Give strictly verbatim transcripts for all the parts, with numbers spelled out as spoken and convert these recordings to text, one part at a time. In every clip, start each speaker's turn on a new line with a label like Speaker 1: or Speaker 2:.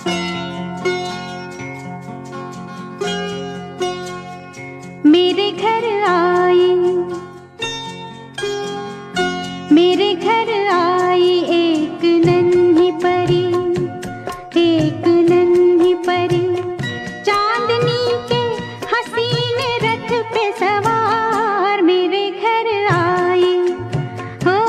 Speaker 1: मेरे घर आई, मेरे घर आई एक नन्ही परी, एक नन्ही परी, चांदनी के हसीन रथ पे सवार। मेरे घर आई, हो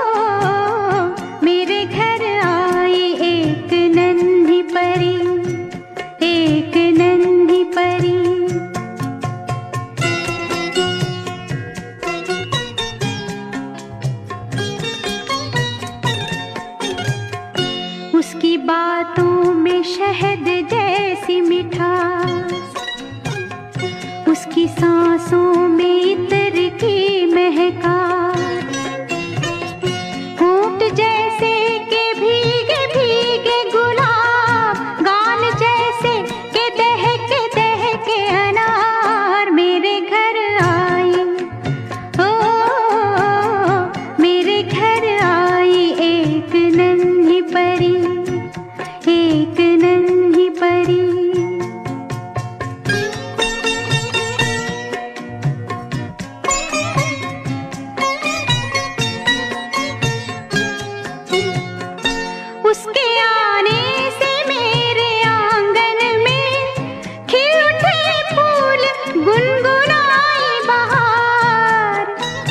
Speaker 1: मेरे घर आई एक नन्ही परी, एक नन्ही परी। उसकी बातों में शहद जैसी मिठास, उसकी सांसों में इत्र की महकास, होंठ जैसे के भीगे भीगे गुलाब, गाल जैसे के दहके दहके अनार। मेरे घर आई, ओ मेरे घर आई एक नन्ही परी, एक नन्ही परी। उसके आने से मेरे आंगन में खिल उठे फूल, गुनगुनाई बहार।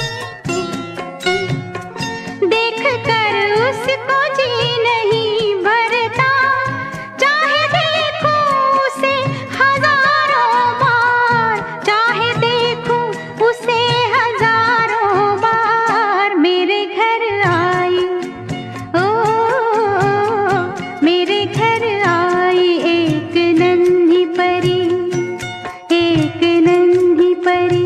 Speaker 1: देख कर उसको जी नहीं भरता, चाहे देखूं उसे हजारों बार, चाहे देखूं उसे हजारों बार। मेरे घर आई, ओ मेरे घर आई एक नन्ही परी, एक नन्ही परी।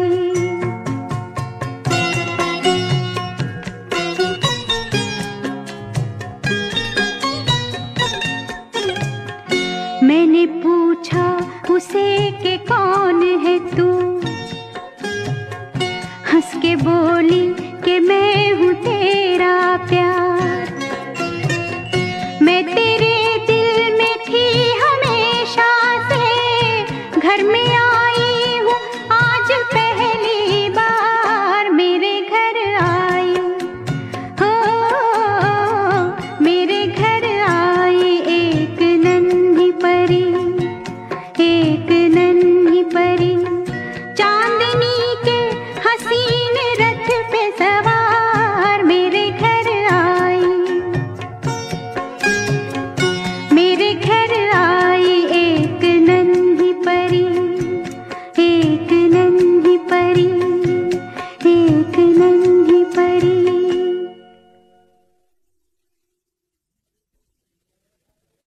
Speaker 1: मैंने पूछा उसे कि कौन है तू, हंस के बोली कि मैं